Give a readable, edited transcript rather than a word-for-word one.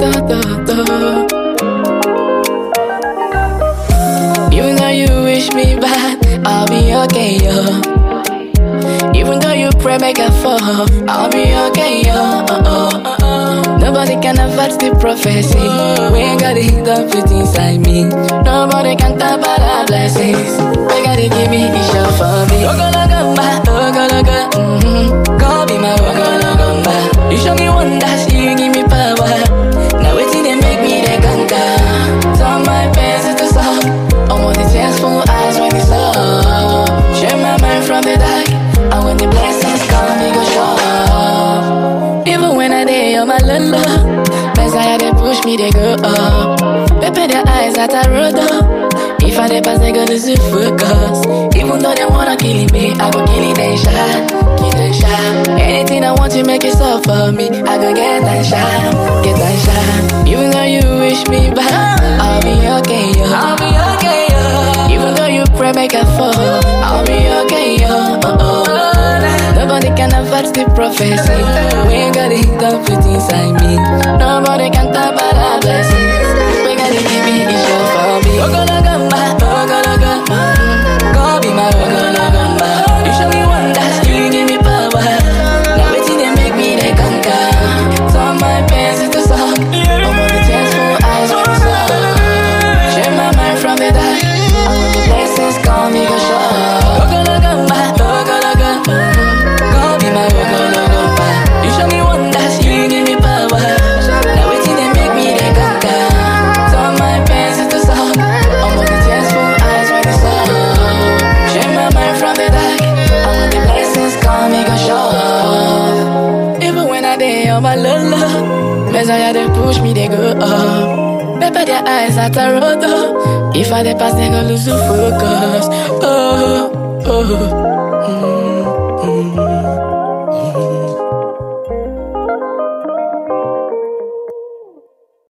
Even though you wish me bad, I'll be okay, yo. Even though you pray make I fall, I'll be okay, yo. Nobody can avert the prophecy. We ain't got it done fit inside me. Nobody can talk about our blessings. We gotta give me the show for me. Ogologo, God be my ogologo. You show me wonders, you give me power. Now waiting they make me the conquer. Turn my pains into song. I'm on the tearful eyes when it's up. Share my mind from the dark. And when the blessings come, they go show up. Even when I day on my lolo, Messiah they push me, they go up. Pepe their eyes that I rolled up. If I dey pass, they go lose the focus. Even though they wanna kill me, I go kill it and shine. Kill and shine. Anything I want to make it so for me, I go get and shine. Get and shine. Even though you wish me bad, I'll be okay, yo. I'll be okay, yo. Even though you pray make I fall, I'll be okay, yo. Nobody can avert the prophecy. We ain't got it done fit inside me. Nobody can talk about our blessings. We gotta give me the show for me. Ogologo, God be my ogologo. You show me wonders, you give me power. Now waiting they make me they conquer. Turn my pains into song. I'm on the tearful eyes when it's up. Share my mind from the dark. And when the blessings come, me go show up. Ogologo, God be my ogologo. You show me wonders, you give me power. Now waiting they make me they conquer. Turn my pains into song. I'm on the tearful eyes when it's up. Share my mind from the dark. And when the blessings come, me go show up. Even when I day on my lolo, Messiah they push me, they go up. Pepper their eyes at a road up. If I dey pass, they go lose the focus. Oh, oh.